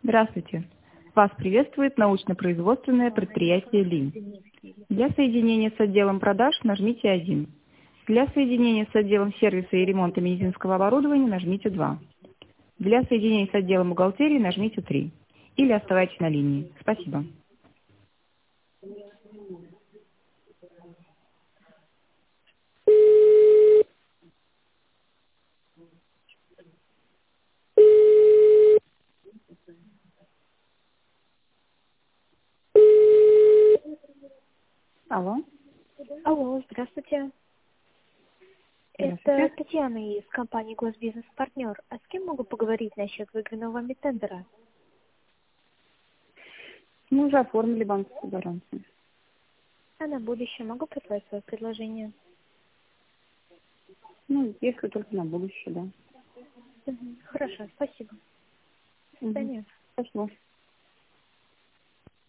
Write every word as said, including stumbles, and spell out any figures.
Здравствуйте. Вас приветствует научно-производственное предприятие ЛИН. Для соединения с отделом продаж нажмите один. Для соединения с отделом сервиса и ремонта медицинского оборудования нажмите два. Для соединения с отделом бухгалтерии нажмите три. Или оставайтесь на линии. Спасибо. Алло. Алло, здравствуйте. Это Здравствуйте. Татьяна из компании Госбизнес Партнер. А с кем могу поговорить насчет выигранного вами тендера? Мы уже оформили банковскую гарантию. А на будущее могу прислать свое предложение? Ну, если только на будущее, да. Мгм. Хорошо, спасибо. До Угу. свидания. Спасибо.